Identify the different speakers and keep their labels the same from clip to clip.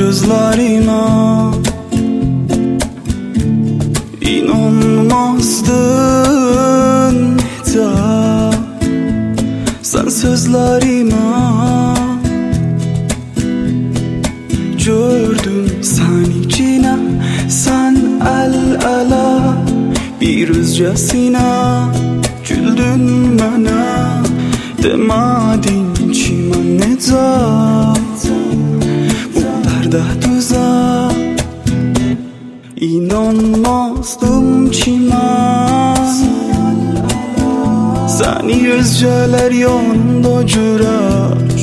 Speaker 1: gözlerime, inanmazdın da sen sözlerime. Gördüm sen içine, sen el ele bir özcesine güldün mənə. Demədin ki mən necə bu dərdə düzə. İnanmazdım ki mən səni özcələr yanımda görər.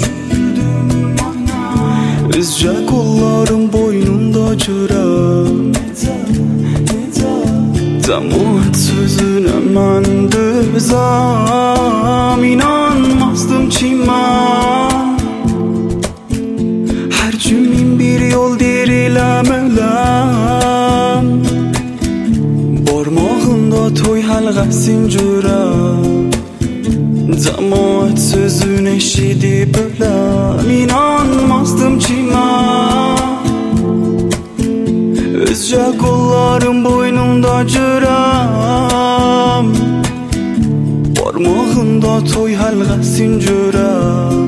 Speaker 1: Özcə qollarım boynunda görər. Cəmaət sözünə mən dözəm. İnanmazdım ki mən hər gün min bir yol deyirəm öləm. Barmağında toy həlqəsin görəm. Cəmaət sözünü eşidib öləm. İnanmazdım ki mən özcə qollarım boynumda görəm. Barmağında toy həlqəsin görəm.